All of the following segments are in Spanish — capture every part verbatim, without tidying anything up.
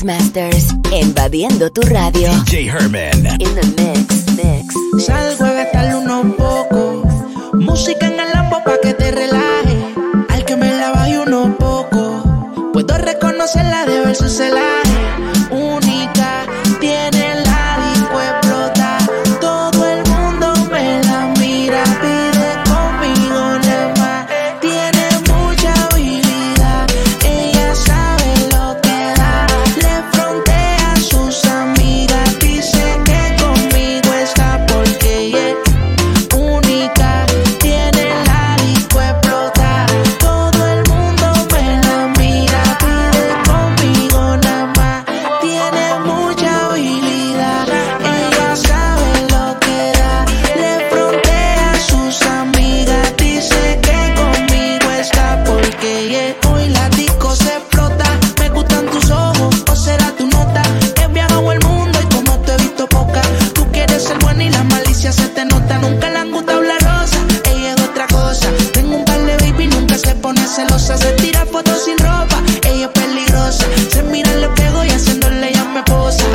Mixmasters, invadiendo tu radio. D J Herman. In the mix, mix. Salgo a gastarle unos pocos. Música en el lampo pa' que te relaje. Al que me la baje unos pocos. Puedo reconocerla de ver su celaje. Única, tiene la disco explota. Todo el mundo me la mira. Pide conmigo nada más. Tiene mucha habilidad. Ella sabe lo que da. Le frontea a sus amigas. Dice que conmigo está porque ella es única. Tiene la disco explota. Todo el mundo me la mira. Pide conmigo nada más. Tiene mucha habilidad. Ella sabe lo que da. Le frontea a sus amigas. Dice que conmigo está porque ella hoy la disco se explota. Me gustan tus ojos o será tu nota. He viajado el mundo y como te he visto poca. Tú quieres ser buena y la malicia se te nota. Nunca le han gustado la rosa, ella es otra cosa. Tengo un par de baby, nunca se pone celosa. Se tira fotos sin ropa, ella es peligrosa. Se mira en el espejo y haciéndole ya me posa.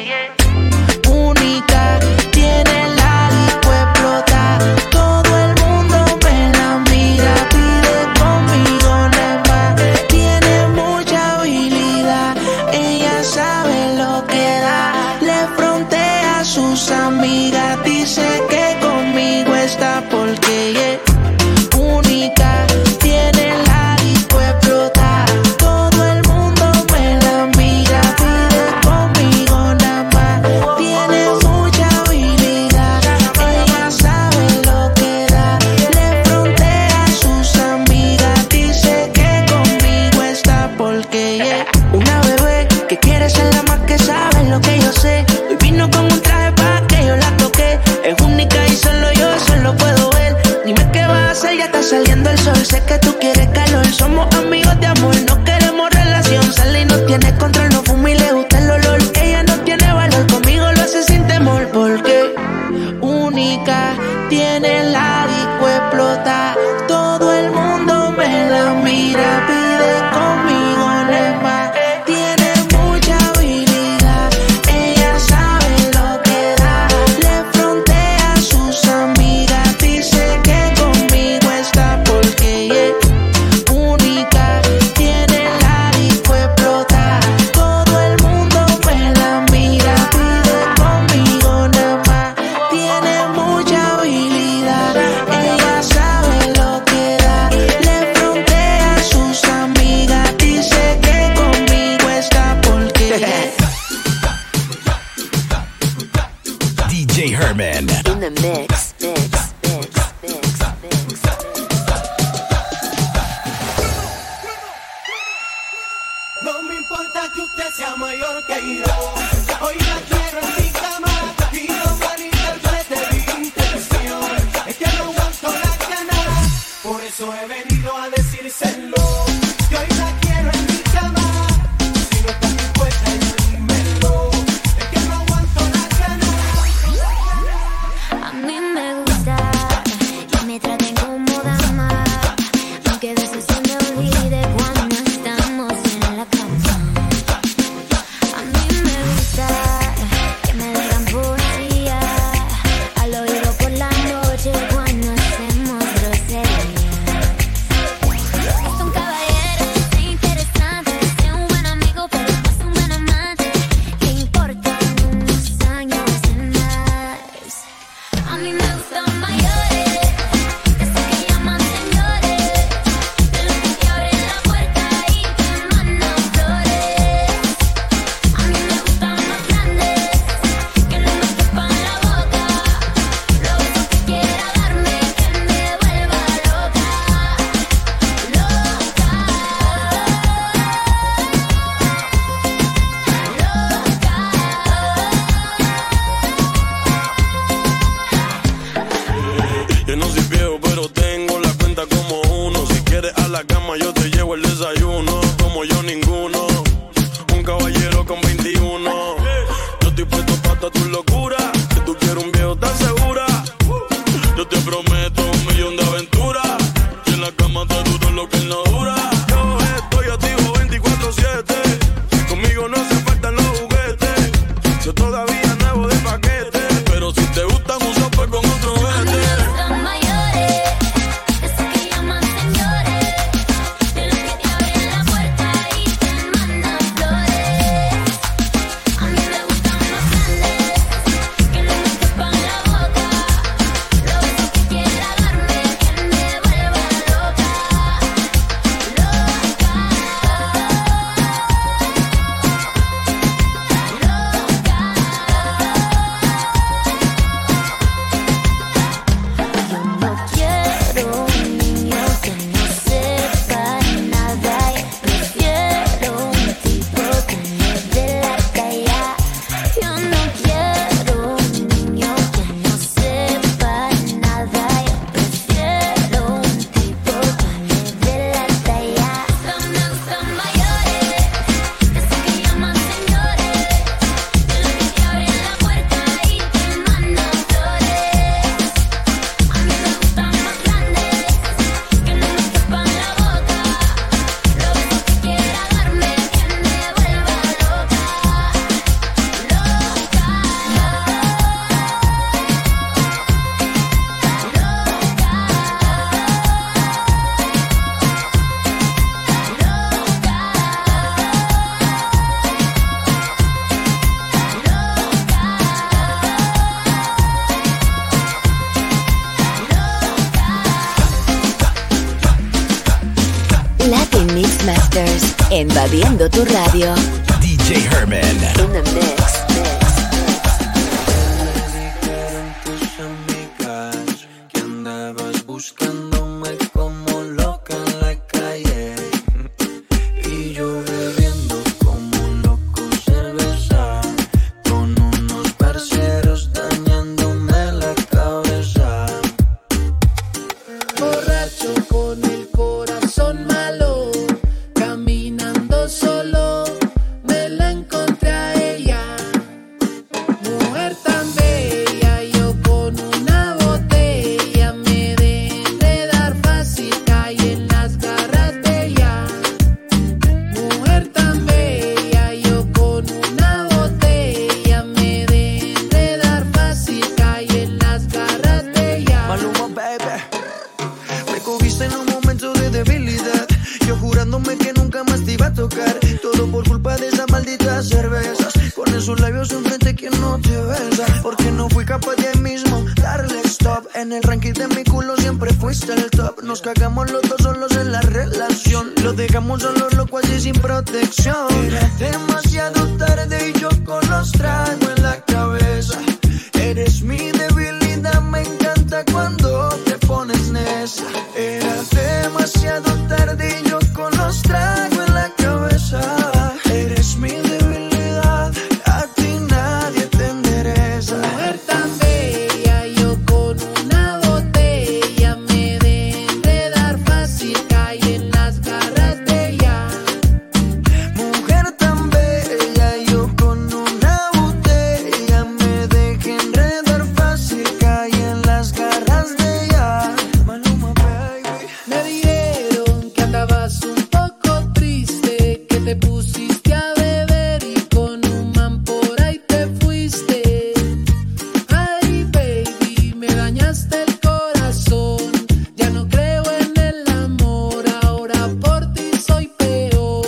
Única, tiene la disco explota. Todo el mundo me la mira. Pide conmigo nada más. Tiene mucha habilidad. Ella sabe lo que da. Le frontea a sus amigas. Dice que conmigo está porque ella es única. Tiene la disco explota. Todo el mundo me la mira. Pide conmigo nada más. Tiene mucha habilidad. Ella sabe lo que da. Le frontea a sus amigas. Dice que conmigo está porque ella es una bebé que quiere ser la más que sabe lo que yo sé. Hoy vino con un traje pa' que yo la toque. Es única y solo yo eso lo puedo ver. Dime qué vas a hacer, ya está saliendo el sol. Sé que tú quieres calor, somos amigos de amor. No queremos relación, sale y no tiene control. No fuma y le gusta el olor. Ella no tiene valor, conmigo lo hace sin temor. Porque única, tiene la disco explota. Todo el mundo me la mira. Pide conmigo nada más. Tiene mucha habilidad. Ella sabe lo que da. Le frontea a sus amigas. Dice que conmigo está porque ella es única. Tiene la disco explota. Todo el mundo me la mira. Pide conmigo nada más. Tiene mucha habilidad. Ella sabe lo que da. Le frontea a sus amigas. Dice que conmigo está porque ella es D J Herman. In the mix, mix, mix, mix, mix. No me importa que usted sea mayor que yo. Hoy la quiero en mi cama y no malinterprete mi intención. Es que no aguanto las ganas, por eso he venido a decírselo. Que hoy la quiero en mi cama. Si no estás dispuesta, ya dímelo. Es que no aguanto las ganas. A mí me gusta que me traten como dama, aunque a veces se me olvide cuando estamos en la cama. A mí me gusta que me digan poesía al oído por la noche cuando hacemos groserías. Esto invadiendo tu radio. D J Herman. In the mix, mix. Dijeron tus amigas que andabas buscándome como loca en la calle. Y yo bebiendo como un loco cerveza, con unos parceros dañándome la cabeza. Borracho con el corazón malo, caminando solo, me la encontré a ella. Mujer tan bella, yo con una botella me dejé enredar fácil, caí en las garras de ella. Mujer tan bella, yo con una botella me dejé enredar fácil, caí en las garras de ella. Maluma, baby, me cogiste en un momento de debilidad, yo jurándome que nunca más te iba a tocar. Todo por culpa de esas malditas cervezas, con esos labios enfrente que no te besa. Porque no fui capaz de ahí mismo darle stop. En el ranking de mi culo siempre fuiste el top. Nos cagamos los dos solos en la relación, lo dejamos solos locos así sin protección. Era demasiado tarde y yo con los tragos en la cabeza. Eres mi debilidad, me encanta cuando te pones nesa. Era demasiado tarde y yo con los tragos en la cabeza. Eres mi debilidad, a ti nadie te endereza. Mujer tan bella, yo con una botella me dejé enredar fácil, caí en las garras de ella. Mujer tan bella, yo con una botella me dejé enredar fácil, caí en las garras de ella. Maluma, baby. Me dijeron que andabas un poco triste, que te pusiste a beber y con un man por ahí te fuiste. Ay, baby, me dañaste el corazón. Ya no creo en el amor, ahora por ti soy peor.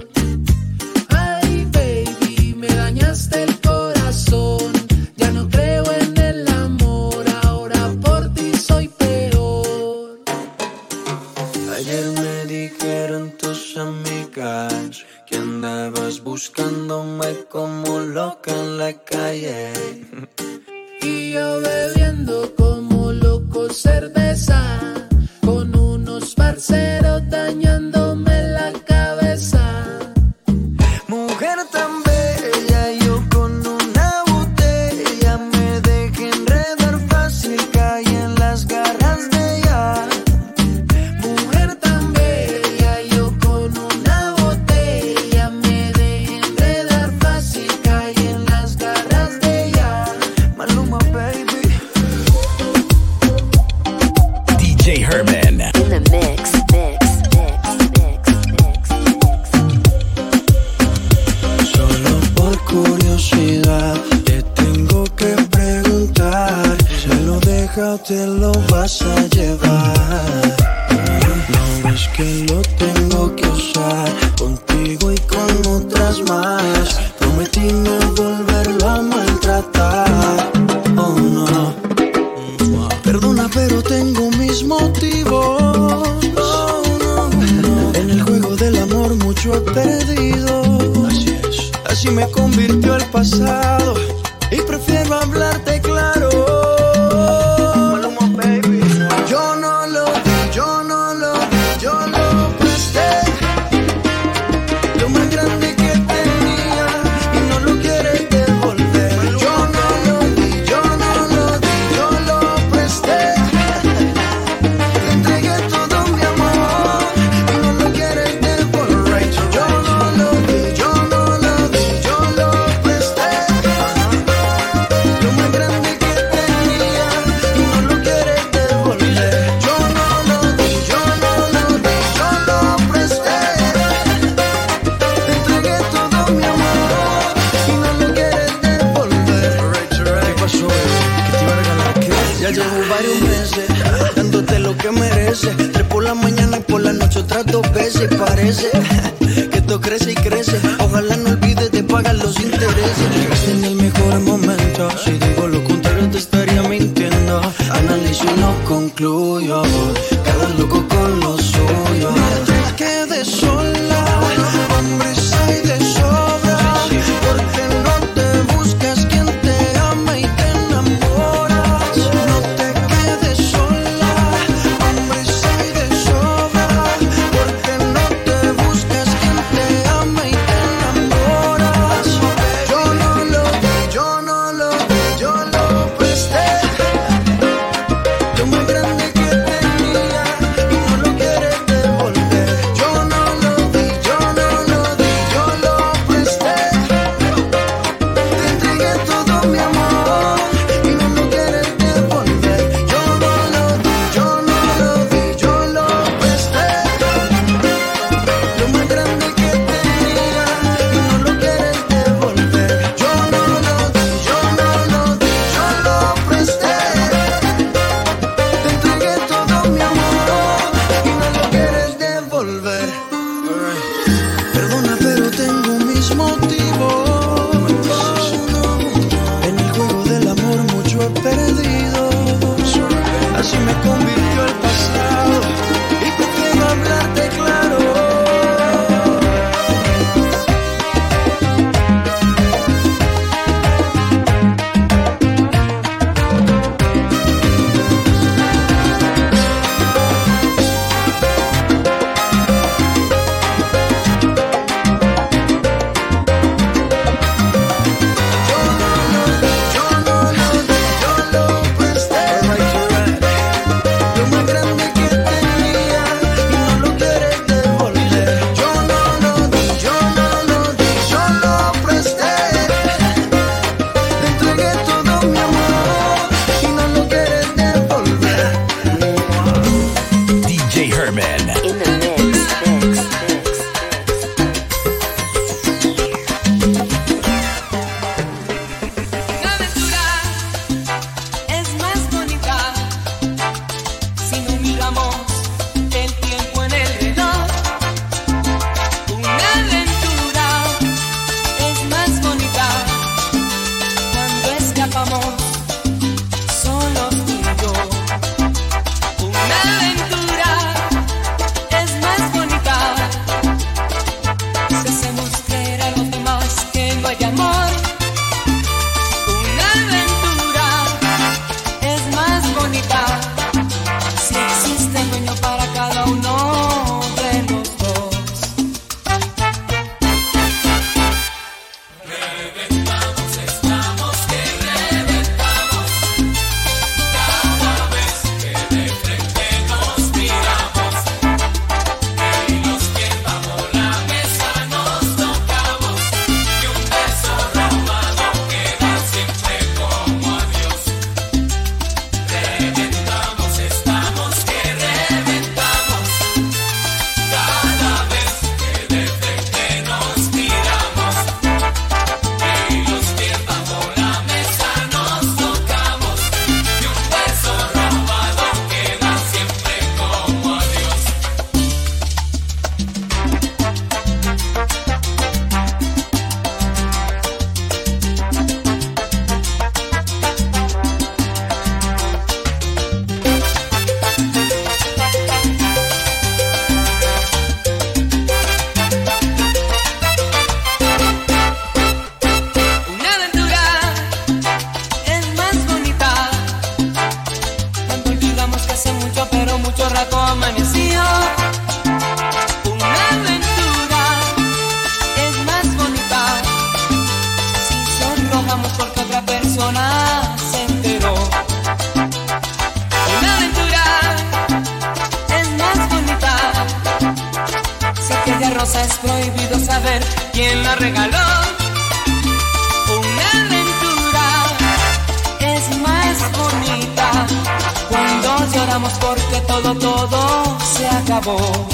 Ay, baby, me dañaste el corazón. Ya no creo en el amor, ahora por ti soy peor. Ayer me dijeron tus amigas que andabas buscándome como loca en la calle. Y yo bebiendo como loco cerveza, con unos parceros dañándome la cabeza. Mujer tan bella, yo con una botella me dejé enredar fácil, caí en las garras de ella. Mujer tan bella, yo con una botella me dejé enredar fácil, caí en las garras de ella. Maluma, baby. D J Herman. In the mix, mix, mix, mix, mix, mix. Solo por curiosidad te tengo que preguntar, ¿se lo deja o te lo vas a llevar? No ves que lo tengo que usar contigo y con otras más. Prometí no volverlo a maltratar. Oh no, perdona pero tengo mis motivos. Oh, no. En el juego del amor mucho he perdido. Así es. Así me convirtió el pasado y prefiero hablarte claro. Maluma, baby. Yo no lo di, yo no lo di, yo lo presté. Lo más grande que tenía y no lo quieres devolver. Yo no lo di, yo no lo di, yo lo presté. Te entregué todo mi amor y no lo quieres devolver. Yo no lo di, yo no lo di, yo lo presté. Lo más grande que tenía y no lo quieres devolver. Yo no lo di, yo no lo di, yo lo presté. Te entregué todo mi amor y no lo quieres devolver. ¿Qué pasó, baby? ¿Qué te iba a regalar? ¿Qué? Ya llevo varios meses dándote lo que mereces. Tres por la mañana y por la noche otras dos veces. Parece que esto crece y crece. Ojalá no olvides de pagar los intereses. Llegaste en el mejor momento. Si digo lo contrario te estaría mintiendo. Analizo y no concluyo. Cada loco con lo suyo. No te quedes sola. rosa es prohibido saber quién la regaló. Una aventura es más bonita cuando lloramos porque todo, todo se acabó.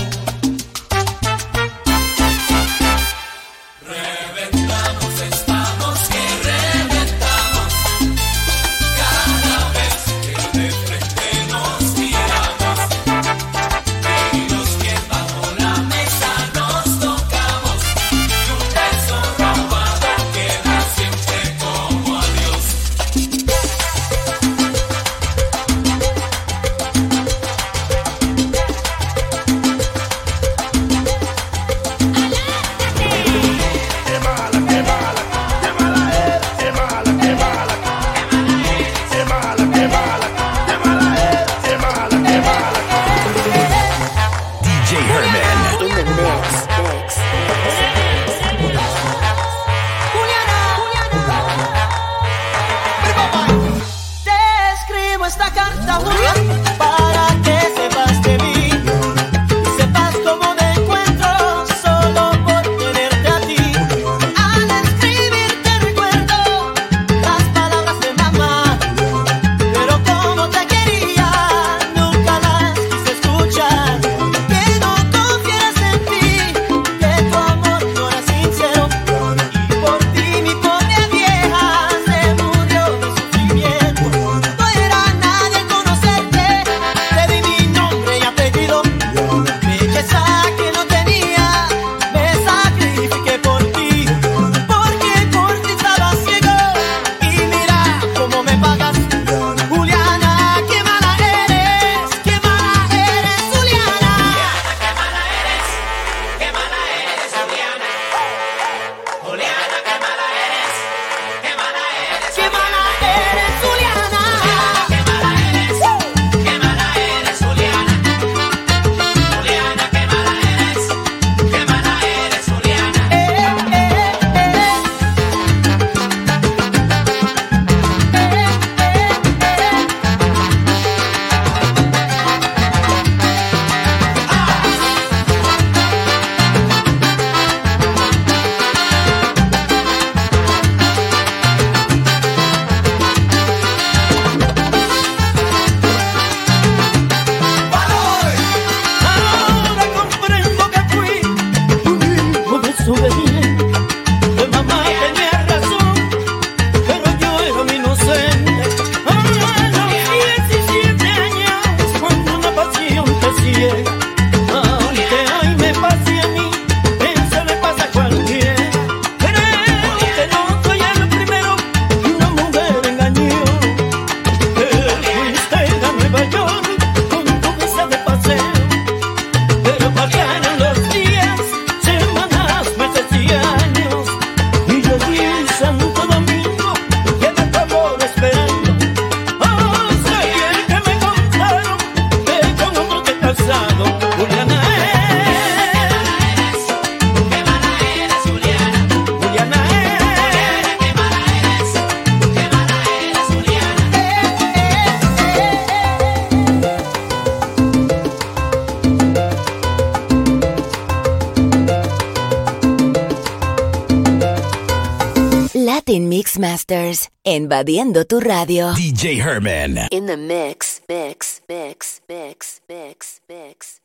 Latin Mix Masters, invadiendo tu radio. D J Herman. In the mix, mix, mix, mix, mix, mix.